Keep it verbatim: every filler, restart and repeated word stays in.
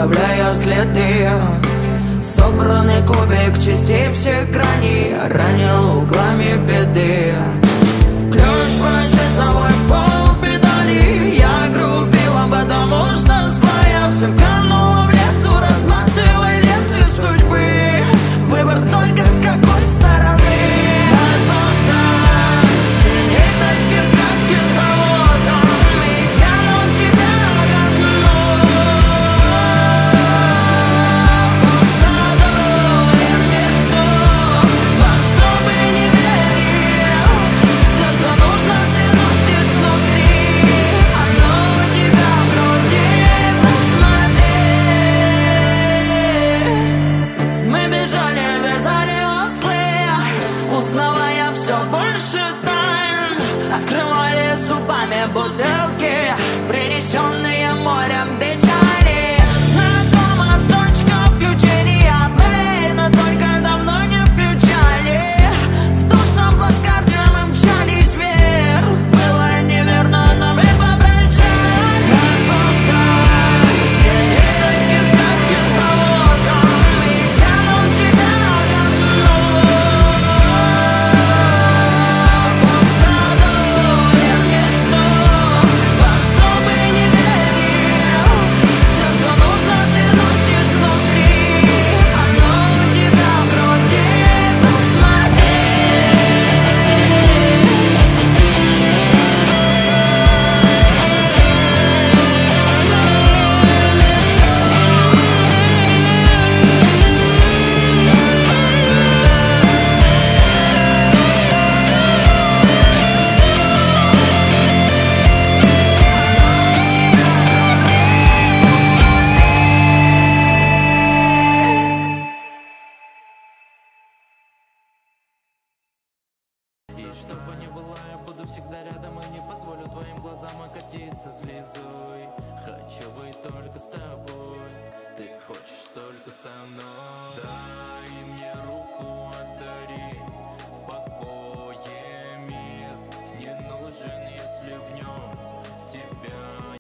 оставляя следы. Собранный кубик частей всех граней ранил углами беды. Ключ прочесть собой в пол педали. Я грубил, об этом можно злая. Все кануло в лету, разматывай ленты судьбы. Выбор только с какой стороны. Отпускай все ниточки в сказке с болотом и тянут тебя ко дну. В пустоту и в мечту, во что бы ни верил. Все, что нужно, ты носишь внутри. Оно у тебя в груди, посмотри. Мы бежали, вязали ослы, узнавая все больше тайн. Открывали зубами бутылки, принесенные морем печали. Знакома точка включения плей, но только давно не включали. В душном плацкарте мы мчались вверх. Было неверно, но мы попрощались. Отпускай все ниточки в сказке с болотом и тянут тебя ко дну. В пустоту и в мечту, во что бы ни верил. Все, что нужно, ты носишь внутри. Оно у тебя в груди, посмотри. И чтобы не было, я буду всегда рядом и не позволю твоим глазам окатиться слезой. Хочу быть только с тобой. Ты хочешь, что